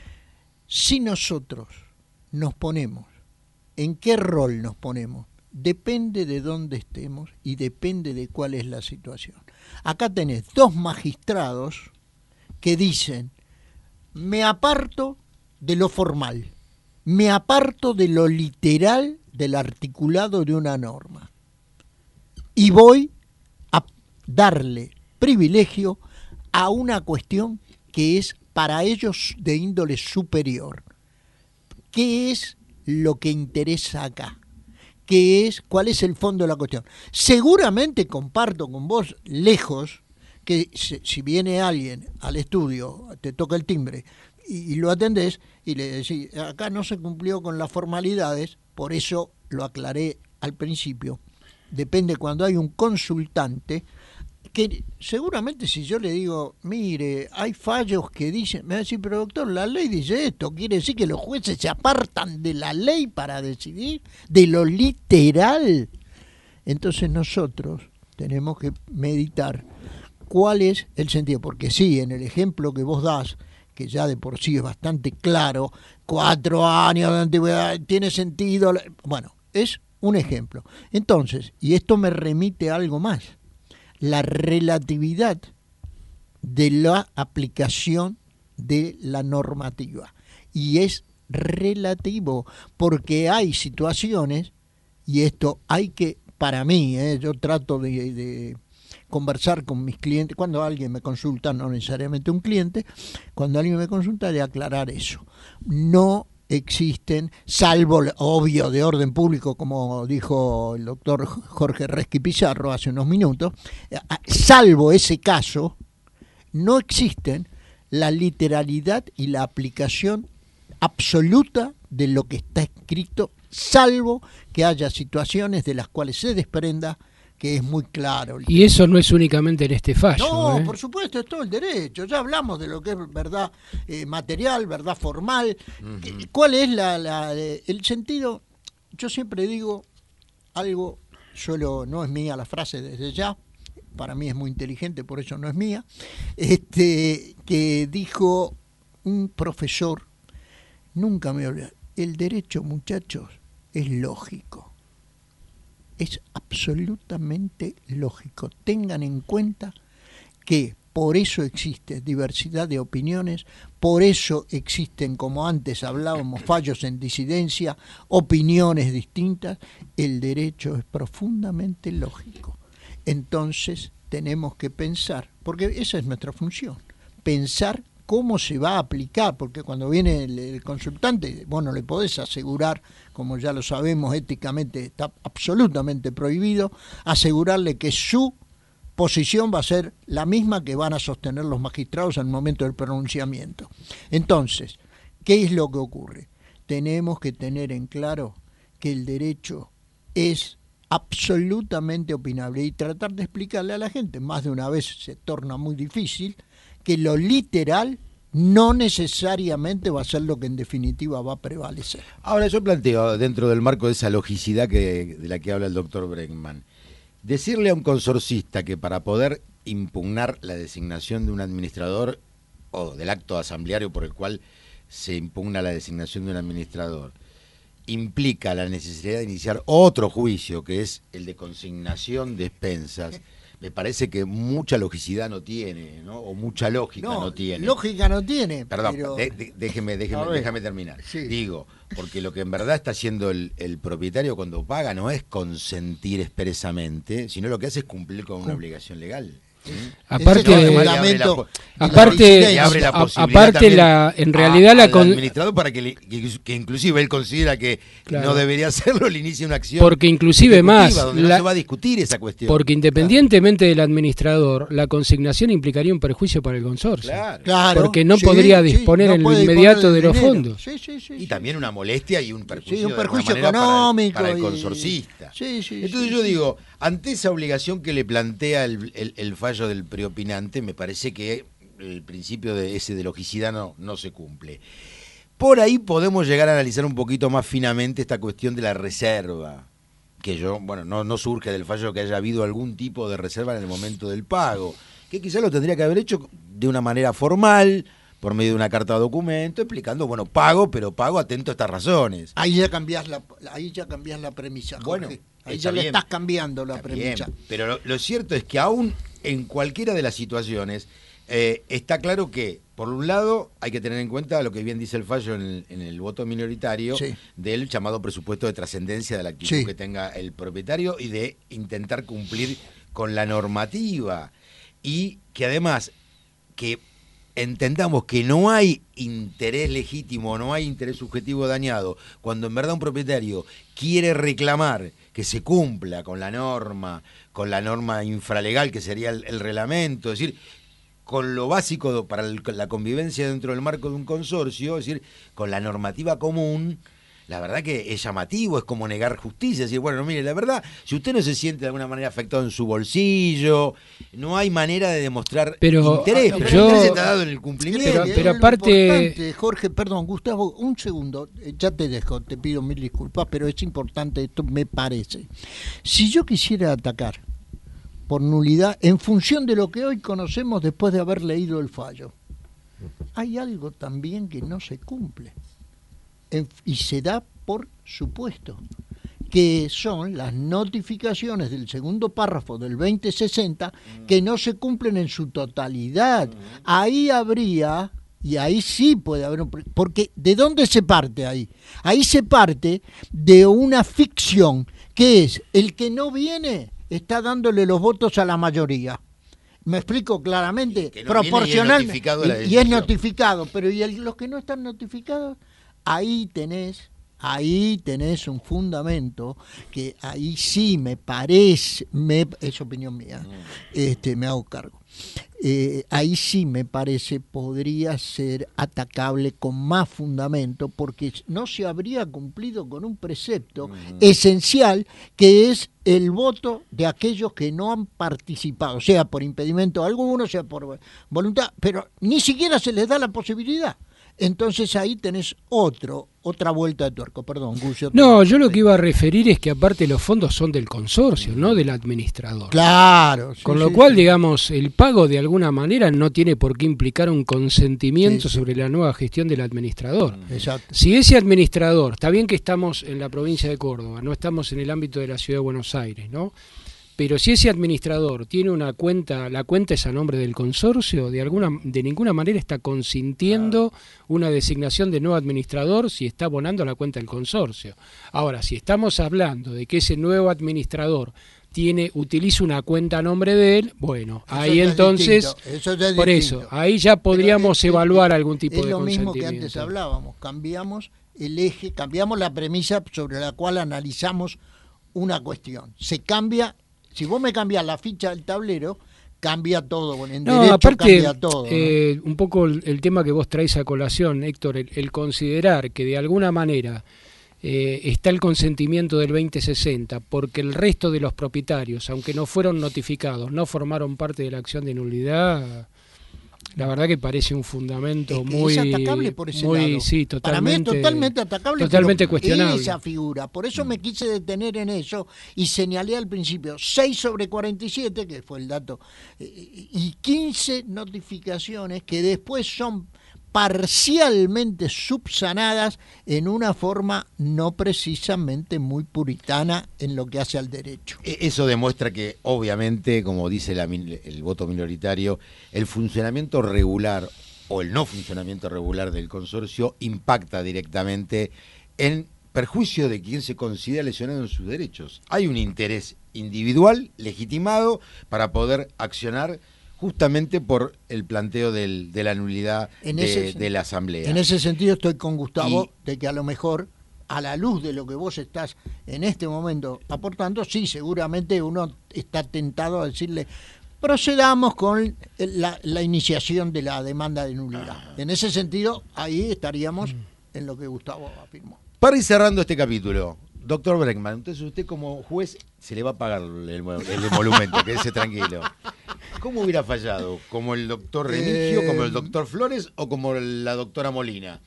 Si nosotros nos ponemos, ¿en qué rol nos ponemos? Depende de dónde estemos y depende de cuál es la situación. Acá tenés 2 magistrados que dicen, me aparto de lo formal, me aparto de lo literal del articulado de una norma y voy a darle privilegio a una cuestión que es para ellos de índole superior. ¿Qué es lo que interesa acá? ¿Cuál es el fondo de la cuestión? Seguramente comparto con vos, lejos, que si viene alguien al estudio, te toca el timbre y lo atendés y le decís, acá no se cumplió con las formalidades, por eso lo aclaré al principio. Depende cuando hay un consultante, que seguramente si yo le digo, mire, hay fallos que dicen, me va a decir, pero doctor, la ley dice esto, quiere decir que los jueces se apartan de la ley para decidir, de lo literal. Entonces nosotros tenemos que meditar cuál es el sentido, porque sí, en el ejemplo que vos das, que ya de por sí es bastante claro, 4 años de antigüedad, tiene sentido, bueno, es un ejemplo. Entonces, y esto me remite a algo más, la relatividad de la aplicación de la normativa. Y es relativo, porque hay situaciones, y esto hay que, para mí, yo trato de conversar con mis clientes, cuando alguien me consulta, no necesariamente un cliente, cuando alguien me consulta, de aclarar eso. No existen, salvo, obvio, de orden público, como dijo el doctor Jorge Resqui Pizarro hace unos minutos, salvo ese caso, no existen la literalidad y la aplicación absoluta de lo que está escrito, salvo que haya situaciones de las cuales se desprenda que es muy claro. Y eso no es únicamente en este fallo. No, por supuesto, es todo el derecho. Ya hablamos de lo que es verdad material, verdad formal. ¿Cuál es el sentido? Yo siempre digo algo, no es mía la frase desde ya, para mí es muy inteligente, por eso no es mía, que dijo un profesor, nunca me olvido, el derecho, muchachos, es lógico. Es absolutamente lógico. Tengan en cuenta que por eso existe diversidad de opiniones, por eso existen, como antes hablábamos, fallos en disidencia, opiniones distintas. El derecho es profundamente lógico. Entonces tenemos que pensar, porque esa es nuestra función, pensar cómo se va a aplicar, porque cuando viene el consultante, vos no le podés asegurar, como ya lo sabemos, éticamente está absolutamente prohibido, asegurarle que su posición va a ser la misma que van a sostener los magistrados al momento del pronunciamiento. Entonces, ¿qué es lo que ocurre? Tenemos que tener en claro que el derecho es absolutamente opinable y tratar de explicarle a la gente, más de una vez se torna muy difícil, que lo literal no necesariamente va a ser lo que en definitiva va a prevalecer. Ahora yo planteo, dentro del marco de esa logicidad de la que habla el doctor Bregman, decirle a un consorcista que para poder impugnar la designación de un administrador o del acto asambleario por el cual se impugna la designación de un administrador, implica la necesidad de iniciar otro juicio, que es el de consignación de expensas, me parece que mucha logicidad no tiene, ¿no? O mucha lógica no tiene. Lógica no tiene. Perdón, pero... déjeme terminar. Sí. Digo, porque lo que en verdad está haciendo el propietario cuando paga no es consentir expresamente, sino lo que hace es cumplir con una obligación legal. Aparte, en realidad al administrador para que inclusive él considera que no debería hacerlo, le inicia una acción. Porque inclusive más, donde no se va a discutir esa cuestión. Porque independientemente del administrador, la consignación implicaría un perjuicio para el consorcio. Claro, porque no podría disponer en lo inmediato de los fondos. Y también una molestia y un perjuicio, económico para el consorcista. Entonces yo digo, ante esa obligación que le plantea el fallo del preopinante, me parece que el principio de logicidad no se cumple. Por ahí podemos llegar a analizar un poquito más finamente esta cuestión de la reserva, que no surge del fallo que haya habido algún tipo de reserva en el momento del pago, que quizás lo tendría que haber hecho de una manera formal, por medio de una carta de documento, explicando, pago, pero pago atento a estas razones. Ahí ya cambiás la premisa, Jorge. Bueno, ahí ya le estás cambiando la premisa. Bien, pero lo cierto es que aún en cualquiera de las situaciones está claro que, por un lado, hay que tener en cuenta lo que bien dice el fallo en el voto minoritario del llamado presupuesto de trascendencia de la actitud que tenga el propietario y de intentar cumplir con la normativa. Y que además, que entendamos que no hay interés legítimo, no hay interés subjetivo dañado, cuando en verdad un propietario quiere reclamar que se cumpla con la norma infralegal que sería el reglamento, es decir, con lo básico para la convivencia dentro del marco de un consorcio, es decir, con la normativa común. La verdad que es llamativo, es como negar justicia, es decir, mire, la verdad, si usted no se siente de alguna manera afectado en su bolsillo, no hay manera de demostrar interés, pero el interés está dado en el cumplimiento. Pero aparte... Jorge, perdón, Gustavo, un segundo, ya te dejo, te pido mil disculpas, pero es importante esto, me parece. Si yo quisiera atacar por nulidad en función de lo que hoy conocemos después de haber leído el fallo. Hay algo también que no se cumple y se da por supuesto, que son las notificaciones del segundo párrafo del 2060 que no se cumplen en su totalidad. Ahí habría, y ahí sí puede haber porque ¿de dónde se parte ahí? Ahí se parte de una ficción, que es el que no viene está dándole los votos a la mayoría. Me explico claramente, que no proporcionalmente, y es notificado, pero los que no están notificados, ahí tenés un fundamento que ahí sí me parece, es opinión mía, me hago cargo. Ahí sí me parece podría ser atacable con más fundamento, porque no se habría cumplido con un precepto esencial, que es el voto de aquellos que no han participado, sea por impedimento alguno, sea por voluntad, pero ni siquiera se les da la posibilidad. Entonces ahí tenés otra vuelta de tuerco. Perdón, Gullo. No, yo lo que iba a referir es que aparte los fondos son del consorcio, no del administrador. Claro. Sí, con lo cual, digamos, el pago de alguna manera no tiene por qué implicar un consentimiento sobre la nueva gestión del administrador. Exacto. Si ese administrador, está bien que estamos en la provincia de Córdoba, no estamos en el ámbito de la ciudad de Buenos Aires, ¿no? Pero si ese administrador tiene una cuenta, la cuenta es a nombre del consorcio, de ninguna manera está consintiendo una designación de nuevo administrador si está abonando a la cuenta del consorcio. Ahora, si estamos hablando de que ese nuevo administrador utiliza una cuenta a nombre de él, bueno, eso ahí entonces, por eso, ahí ya podríamos evaluar algún tipo de consentimiento. Es lo mismo que antes hablábamos, cambiamos el eje, cambiamos la premisa sobre la cual analizamos una cuestión. Se cambia. Si vos me cambias la ficha del tablero, cambia todo. En derecho aparte, cambia todo, ¿no? Un poco el tema que vos traís a colación, Héctor, el considerar que de alguna manera está el consentimiento del 2060, porque el resto de los propietarios, aunque no fueron notificados, no formaron parte de la acción de nulidad. La verdad que parece un fundamento muy... Es atacable por ese lado. Sí, totalmente, para mí es totalmente atacable. Totalmente cuestionable. Esa figura. Por eso me quise detener en eso y señalé al principio 6/47, que fue el dato, y 15 notificaciones que después son parcialmente subsanadas en una forma no precisamente muy puritana en lo que hace al derecho. Eso demuestra que, obviamente, como dice el voto minoritario, el funcionamiento regular o el no funcionamiento regular del consorcio impacta directamente en perjuicio de quien se considera lesionado en sus derechos. Hay un interés individual legitimado para poder accionar justamente por el planteo de la nulidad de la Asamblea. En ese sentido estoy con Gustavo, de que a lo mejor, a la luz de lo que vos estás en este momento aportando, sí, seguramente uno está tentado a decirle, procedamos con la iniciación de la demanda de nulidad. En ese sentido, ahí estaríamos en lo que Gustavo afirmó. Para ir cerrando este capítulo, doctor Bregman, entonces usted como juez se le va a pagar el emolumento, quédese tranquilo. ¿Cómo hubiera fallado? ¿Como el doctor Remigio, como el doctor Flores o como la doctora Molina?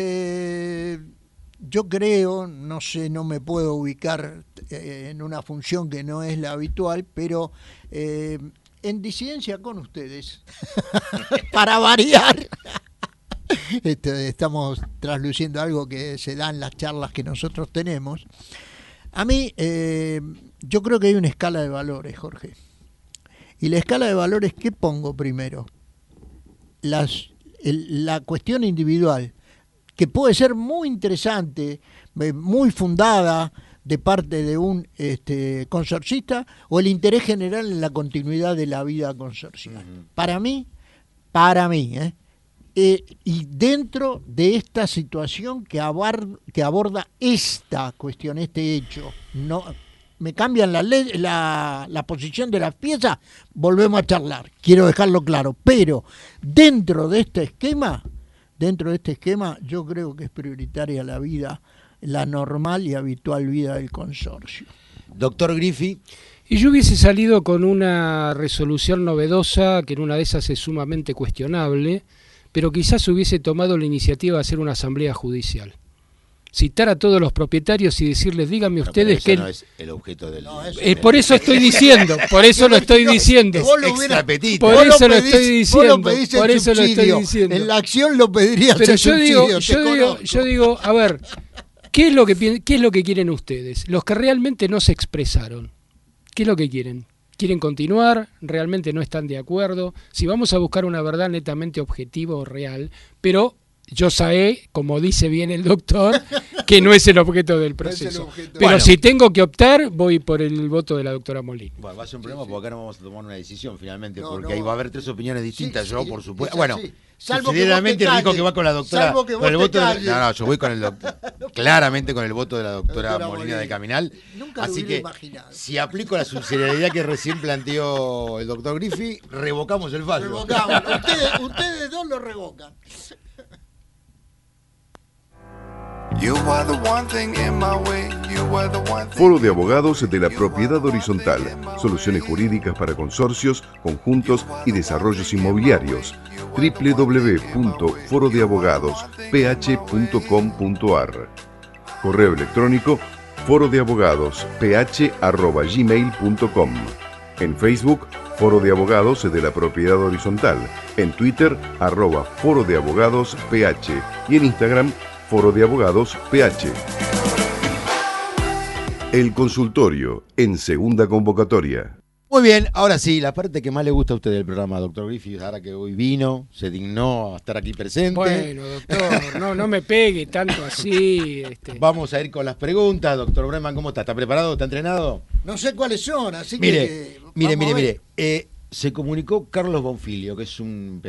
Yo creo, no sé, no me puedo ubicar en una función que no es la habitual, pero en disidencia con ustedes, para variar, estamos trasluciendo algo que se da en las charlas que nosotros tenemos. A mí, yo creo que hay una escala de valores, Jorge. Y la escala de valores, ¿qué pongo primero? La cuestión individual, que puede ser muy interesante, muy fundada de parte de un consorcista, o el interés general en la continuidad de la vida consorcial. Para mí, y dentro de esta situación que aborda esta cuestión, este hecho, no me cambian la posición de las piezas, volvemos a charlar, quiero dejarlo claro, pero dentro de este esquema yo creo que es prioritaria la vida, la normal y habitual vida del consorcio. Doctor Griffi. Y yo hubiese salido con una resolución novedosa, que en una de esas es sumamente cuestionable, pero quizás hubiese tomado la iniciativa de hacer una asamblea judicial. citar a todos los propietarios y decirles, díganme ustedes que que... no es el objeto del... por eso estoy diciendo, por eso lo estoy diciendo. Extrapetito. Por eso lo estoy diciendo, por eso lo estoy diciendo. En la acción lo pedirías. Pero yo digo, a ver, ¿qué es lo que quieren ustedes? Los que realmente no se expresaron, ¿qué es lo que quieren? ¿Quieren continuar? ¿Realmente no están de acuerdo? Si vamos a buscar una verdad netamente objetiva o real, pero yo sé, como dice bien el doctor, que no es el objeto del proceso. Pero si tengo que optar, voy por el voto de la doctora Molina. Bueno, va a ser un problema porque acá no vamos a tomar una decisión finalmente, porque ahí va a haber 3 opiniones distintas. Yo, por supuesto. Bueno, sinceramente dijo que va con la doctora. Con el voto no, yo voy con el doctor. Claramente con el voto de la doctora Molina de Caminal. Así que, si aplico la sinceridad que recién planteó el doctor Griffi, revocamos el fallo. Revocamos. Ustedes dos lo revocan. Foro de Abogados de la Propiedad Horizontal. Soluciones jurídicas para consorcios, conjuntos y desarrollos inmobiliarios. www.forodeabogadosph.com.ar. Correo electrónico forodeabogadosph@gmail.com. En Facebook, Foro de Abogados de la Propiedad Horizontal. En Twitter, @Foro de Abogados PH. Y en Instagram, Foro de Abogados PH. El consultorio en segunda convocatoria. Muy bien, ahora sí, la parte que más le gusta a usted del programa, doctor Griffith, ahora que hoy vino, se dignó a estar aquí presente. Bueno, doctor, no me pegue tanto así. Vamos a ir con las preguntas. Doctor Breman, ¿cómo está? ¿Está preparado? ¿Está entrenado? No sé cuáles son, así que... Mire. Se comunicó Carlos Bonfilio, que es un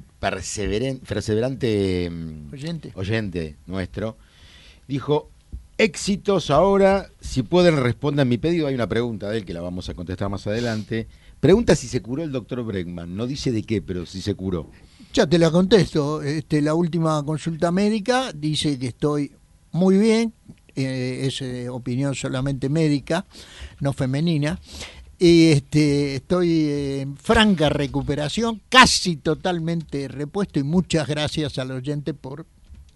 perseverante oyente nuestro. Dijo, éxitos ahora, si pueden responder mi pedido. Hay una pregunta de él que la vamos a contestar más adelante. Pregunta si se curó el doctor Bregman. No dice de qué, pero si se curó. Ya te la contesto. La última consulta médica dice que estoy muy bien. Es opinión solamente médica, no femenina. Y estoy en franca recuperación, casi totalmente repuesto, y muchas gracias al oyente por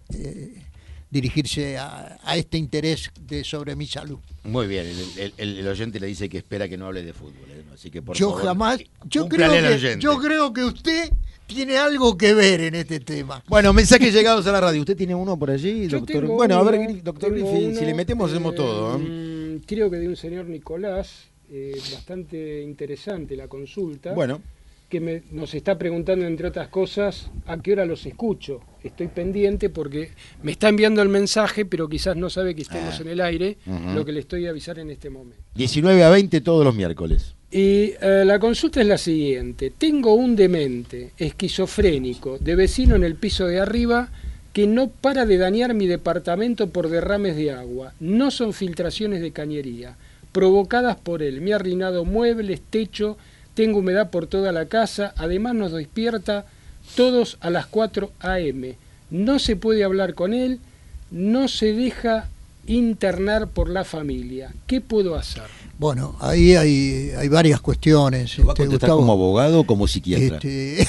dirigirse a este interés sobre mi salud. Muy bien, el oyente le dice que espera que no hable de fútbol, así que por favor, yo creo que usted tiene algo que ver en este tema. Bueno, mensajes llegados a la radio. ¿Usted tiene uno por allí, doctor? Bueno, a ver, doctor Griffith, si le metemos hacemos todo. Creo que de un señor Nicolás. Bastante interesante la consulta. Bueno. Que nos está preguntando, entre otras cosas, a qué hora los escucho. Estoy pendiente porque me está enviando el mensaje, pero quizás no sabe que estemos en el aire, lo que le estoy a avisar en este momento. 19 a 20 todos los miércoles. Y la consulta es la siguiente. Tengo un demente esquizofrénico de vecino en el piso de arriba que no para de dañar mi departamento por derrames de agua. No son filtraciones de cañería provocadas por él. Me ha arruinado muebles, techo, tengo humedad por toda la casa, además nos despierta todos a las 4 a.m. No se puede hablar con él, no se deja internar por la familia. ¿Qué puedo hacer? Bueno, ahí hay varias cuestiones. ¿Va a contestar como abogado o como psiquiatra?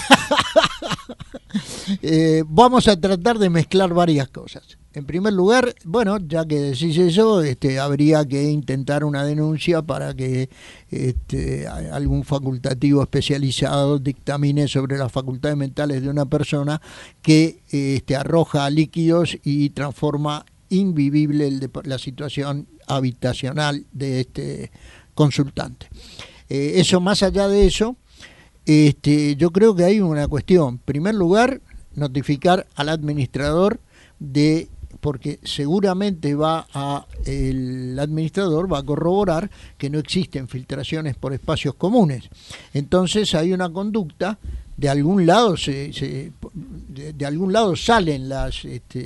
Vamos a tratar de mezclar varias cosas. En primer lugar, bueno, ya que decís eso, habría que intentar una denuncia para que algún facultativo especializado dictamine sobre las facultades mentales de una persona que arroja líquidos y transforma invivible la situación habitacional de este consultante. Eso, más allá de eso, yo creo que hay una cuestión. En primer lugar, notificar al administrador porque seguramente el administrador va a corroborar que no existen filtraciones por espacios comunes. Entonces hay una conducta, de algún lado de algún lado salen las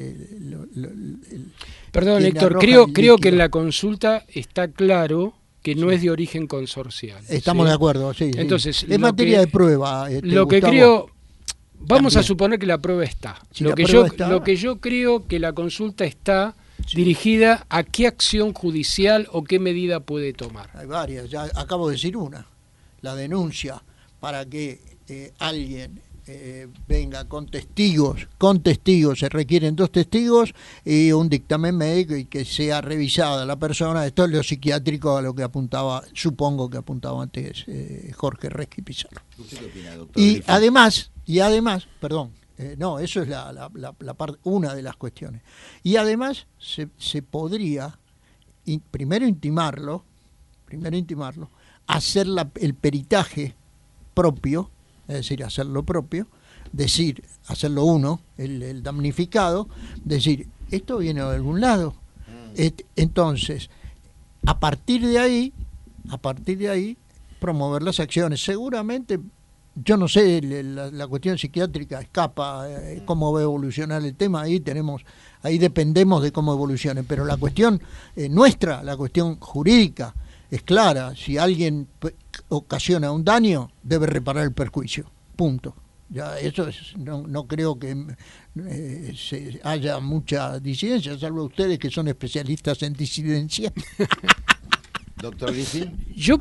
perdón, Héctor, creo que en la consulta está claro que no es de origen consorcial. Estamos de acuerdo, sí. Entonces, es materia de prueba. Lo que creo, vamos a suponer que la prueba está. Si lo que yo creo que la consulta está dirigida a qué acción judicial o qué medida puede tomar. Hay varias, ya acabo de decir una, la denuncia para que alguien venga con testigos, se requieren 2 testigos y un dictamen médico y que sea revisada la persona. Esto es lo psiquiátrico a lo que supongo que apuntaba antes Jorge Resqui Pizarro. ¿Usted qué opina, doctor? Y además, perdón, no, eso es una de las cuestiones. Y además se podría primero intimarlo, hacer el peritaje propio, es decir, hacerlo propio, hacerlo uno, el damnificado, decir, esto viene de algún lado. Entonces, a partir de ahí, promover las acciones. Seguramente, yo no sé, la cuestión psiquiátrica escapa, cómo va a evolucionar el tema, ahí dependemos de cómo evolucione, pero la cuestión nuestra, la cuestión jurídica, es clara. Si alguien ocasiona un daño, debe reparar el perjuicio. Punto. Ya eso no creo que haya mucha disidencia, salvo ustedes que son especialistas en disidencia. Doctor Griffin. Yo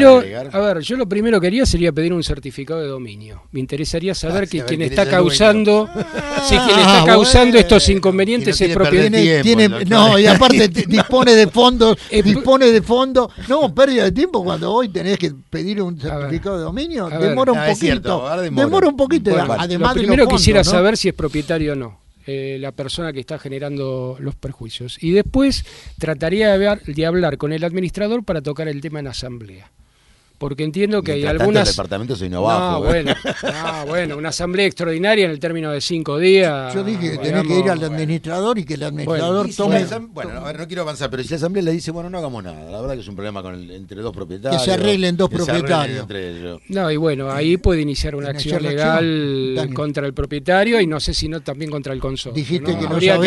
lo primero que haría sería pedir un certificado de dominio. Me interesaría saber que quien está causando, estos inconvenientes es propietario. Y aparte dispone de fondos, no, pérdida de tiempo cuando hoy tenés que pedir un certificado de dominio, demora un poquito. Demora un poquito. Bueno, además lo primero de los quisiera fondos, ¿no? saber si es propietario o no. La persona que está generando los perjuicios. Y después trataría de hablar con el administrador para tocar el tema en asamblea. Porque entiendo que hay algunas... El departamento soy novajo. Bueno, una asamblea extraordinaria en el término de 5 días. Yo dije que tenés que ir al administrador y que el administrador tome... Bueno, a ver, no quiero avanzar, pero si la asamblea le dice, bueno, no hagamos nada, la verdad que es un problema entre 2 propietarios. Que se arreglen 2 propietarios. Entre ellos. No, y bueno, ahí puede iniciar una acción legal contra el propietario y no sé si no también contra el consorcio. Dijiste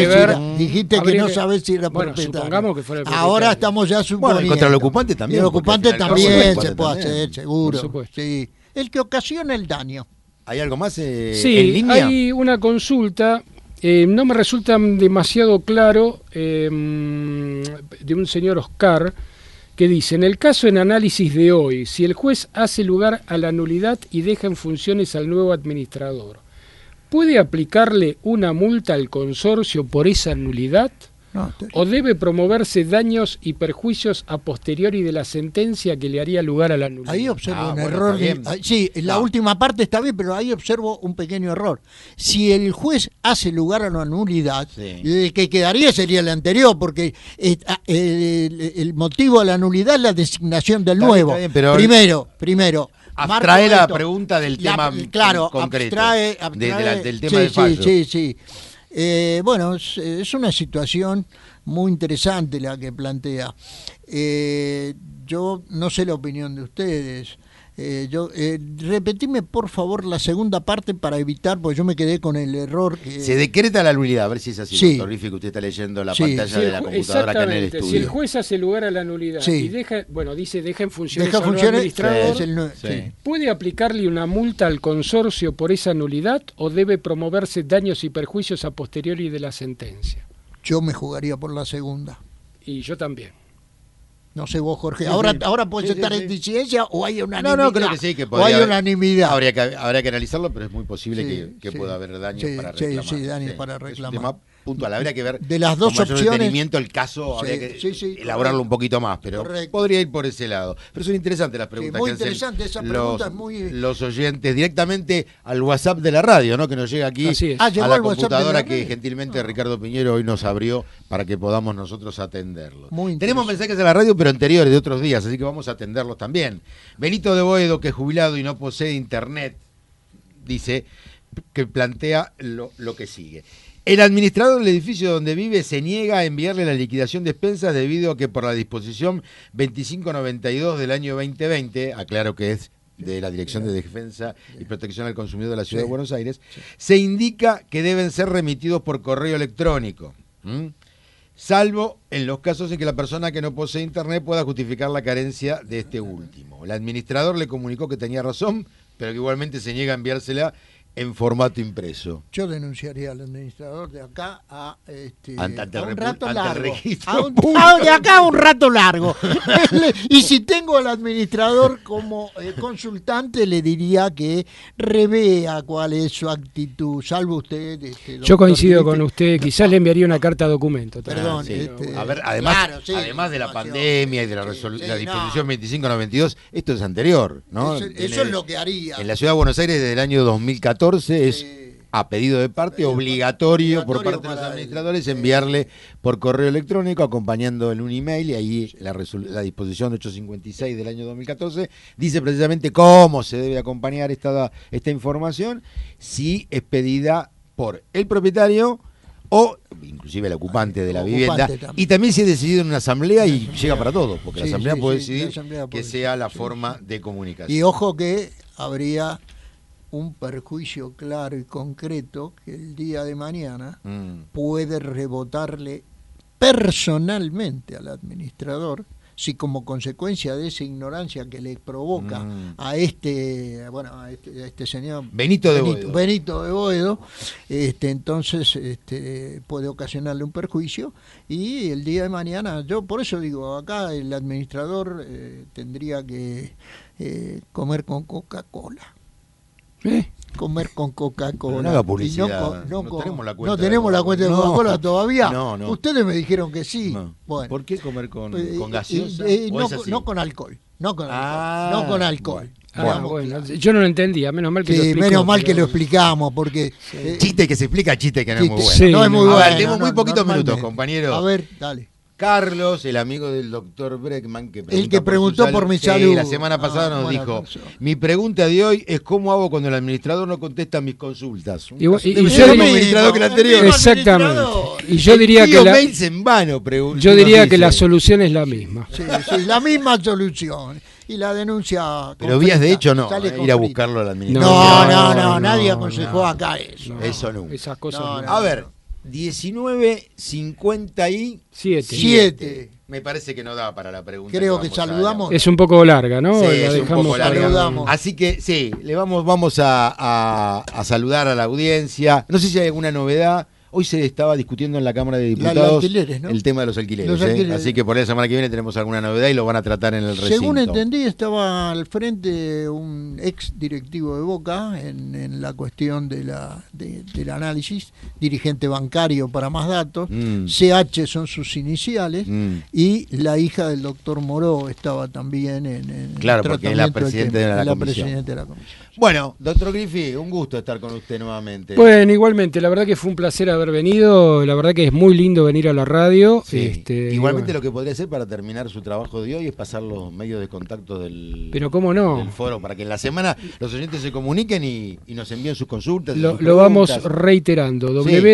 que no sabés si era propietario. Bueno, supongamos que fuera el propietario. Ahora estamos ya suponiendo. Bueno, contra el ocupante también. El ocupante también se puede hacer, seguro. Sí. El que ocasiona el daño. ¿Hay algo más en Sí, línea? hay una consulta, no me resulta demasiado claro, de un señor Oscar, que dice, en el caso en análisis de hoy, si el juez hace lugar a la nulidad y deja en funciones al nuevo administrador, ¿puede aplicarle una multa al consorcio por esa nulidad? No, ¿O debe promoverse daños y perjuicios a posteriori de la sentencia que le haría lugar a la nulidad? Ahí observo un error. Sí, la última parte está bien, pero ahí observo un pequeño error. Si el juez hace lugar a la nulidad, el que quedaría sería el anterior, porque el motivo de la nulidad es la designación del nuevo. Bien, pero primero. Abstrae la pregunta del tema concreto. Abstrae del tema del fallo. Sí. Bueno, es una situación muy interesante la que plantea. Yo no sé la opinión de ustedes. Repetime por favor la segunda parte para evitar, porque yo me quedé con el error que... Se decreta la nulidad, a ver si es así, Sí. doctor Riffi, que usted está leyendo la Sí. pantalla de la computadora acá en el estudio. Si el juez hace lugar a la nulidad Sí. y deja en funciones Deja al nuevo funciones, administrador, sí. ¿puede aplicarle una multa al consorcio por esa nulidad o debe promoverse daños y perjuicios a posteriori de la sentencia? Yo me jugaría por la segunda. Y yo también. No sé vos, Jorge. Sí, Ahora puedes sí, estar sí. en disidencia o hay unanimidad. No, creo que sí, que o hay unanimidad. Habría que analizarlo, pero es muy posible que pueda haber daños para reclamar. Sí, daños para reclamar. Es un tema puntual, habría que ver de las dos con mayor opciones, detenimiento el caso, habría que elaborarlo un poquito más, pero podría ir por ese lado. Pero son interesantes las preguntas muy que interesante, esa pregunta es muy... los oyentes directamente al WhatsApp de la radio, ¿no? Que nos llega aquí a la computadora que gentilmente Ricardo Piñero hoy nos abrió para que podamos nosotros atenderlos. Tenemos mensajes de la radio, pero anteriores, de otros días, así que vamos a atenderlos también. Benito de Boedo, que es jubilado y no posee internet, dice que plantea lo que sigue. El administrador del edificio donde vive se niega a enviarle la liquidación de expensas debido a que por la disposición 2592 del año 2020, aclaro que es de la Dirección de Defensa y Protección al Consumidor de la Ciudad de Buenos Aires, se indica que deben ser remitidos por correo electrónico, salvo en los casos en que la persona que no posee internet pueda justificar la carencia de este último. El administrador le comunicó que tenía razón, pero que igualmente se niega a enviársela en formato impreso. Yo denunciaría al administrador de acá a Ante un rato el largo. registro De acá a un rato largo. Y si tengo al administrador como consultante, le diría que revea cuál es su actitud, salvo usted. Yo coincido con usted, quizás le enviaría una carta de documento. Perdón. Sí. A ver, además, claro, sí, además de la información, pandemia y de la disposición 2592, esto es anterior, ¿no? Eso es lo que haría. En la Ciudad de Buenos Aires desde el año 2014 es a pedido de parte obligatorio por parte de los administradores enviarle por correo electrónico acompañando en un email, y ahí la disposición 856 del año 2014 dice precisamente cómo se debe acompañar esta información, si es pedida por el propietario o inclusive el ocupante de la vivienda, y también si es decidido en una asamblea y llega para todos, porque la asamblea puede decidir que sea la forma de comunicación. Y ojo que habría un perjuicio claro y concreto que el día de mañana puede rebotarle personalmente al administrador, si como consecuencia de esa ignorancia que le provoca a este señor Benito de Boedo, entonces puede ocasionarle un perjuicio, y el día de mañana, yo por eso digo, acá el administrador tendría que comer con Coca-Cola. Comer con Coca-Cola. No haga publicidad. No tenemos la cuenta de Coca-Cola todavía. No. Ustedes me dijeron que sí. No. Bueno. ¿Por qué comer con gaseosa? No con alcohol. No con alcohol. Bueno, yo no lo entendía, menos mal que lo explicó. Menos mal que lo explicamos, porque... chiste que se explica, chiste que no es muy bueno. Sí, no es muy bueno. A ver, tenemos muy poquitos minutos, compañero. A ver, dale. Carlos, el amigo del doctor Breckman, que preguntó por mi salud. La semana pasada nos dijo, mi pregunta de hoy es cómo hago cuando el administrador no contesta mis consultas. Y yo administrador que el anterior. Exactamente. Y yo diría que mails en vano, yo diría que la solución es la misma. Sí, la misma solución. Y la denuncia... Pero vías de hecho no, ir a buscarlo al administrador. No, nadie aconsejó acá eso. Eso nunca. Esas cosas A ver, 19:57. Me parece que no da para la pregunta. Creo que saludamos. Es un poco larga, ¿no? Sí, la dejamos un poco larga. Así que sí, vamos a saludar a la audiencia. No sé si hay alguna novedad. Hoy se estaba discutiendo en la Cámara de Diputados el tema de los alquileres. Así que por la semana que viene tenemos alguna novedad y lo van a tratar en el recinto. Según entendí, estaba al frente un ex directivo de Boca en la cuestión del análisis, dirigente bancario para más datos. CH son sus iniciales, y la hija del doctor Moró estaba también en claro, porque es la presidenta de la comisión. Bueno, doctor Griffi, un gusto estar con usted nuevamente. Bueno, igualmente, la verdad que fue un placer haber venido, la verdad que es muy lindo venir a la radio. Sí. Igualmente lo que podría hacer para terminar su trabajo de hoy es pasar los medios de contacto del foro, para que en la semana los oyentes se comuniquen y nos envíen sus consultas. Lo vamos reiterando,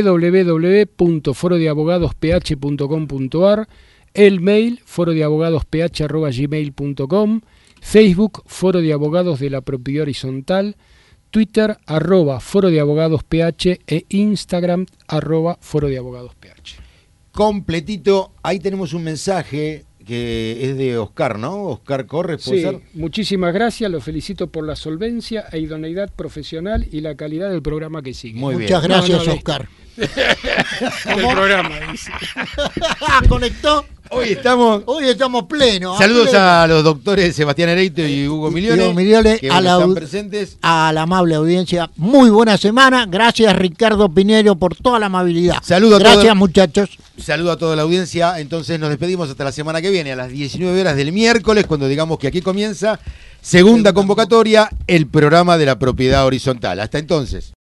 www.forodeabogadosph.com.ar, el mail forodeabogadosph@gmail.com, Facebook, Foro de Abogados de la Propiedad Horizontal, Twitter, @Foro de Abogados PH, e Instagram, @Foro de Abogados PH. Completito, ahí tenemos un mensaje que es de Oscar, ¿no? Oscar Corres, ¿puede ser? Muchísimas gracias, lo felicito por la solvencia e idoneidad profesional y la calidad del programa que sigue. Muchas gracias, Oscar. El programa, dice. ¿Conectó? Hoy estamos plenos. Saludos a los doctores Sebastián Ereito y Hugo Milione, que están presentes. A la amable audiencia, muy buena semana. Gracias, Ricardo Pinero, por toda la amabilidad. Gracias, muchachos. Saludo a toda la audiencia. Entonces nos despedimos hasta la semana que viene, a las 19 horas del miércoles, cuando digamos que aquí comienza segunda convocatoria, el programa de la propiedad horizontal. Hasta entonces.